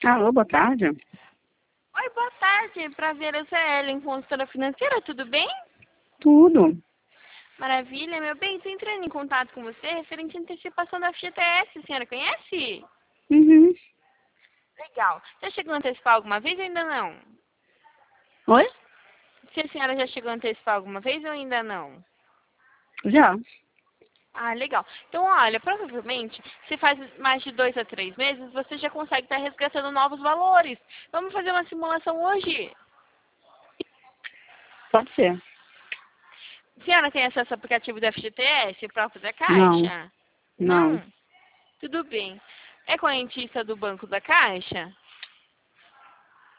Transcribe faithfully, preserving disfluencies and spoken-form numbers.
Alô, boa tarde. Oi, boa tarde. Prazer, eu sou a Ellen, consultora financeira, tudo bem? Tudo. Maravilha, meu bem. Estou entrando em contato com você referente à antecipação da F G T S. A senhora conhece? Uhum. Legal. Já chegou a antecipar alguma vez ou ainda não? Oi? Se a senhora já chegou a antecipar alguma vez ou ainda não? Já. Ah, legal. Então, olha, provavelmente, se faz mais de dois a três meses, você já consegue estar resgatando novos valores. Vamos fazer uma simulação hoje? Pode ser. A senhora tem acesso ao aplicativo da F G T S, próprio da Não. Caixa? Não. Não? Tudo bem. É correntista do Banco da Caixa?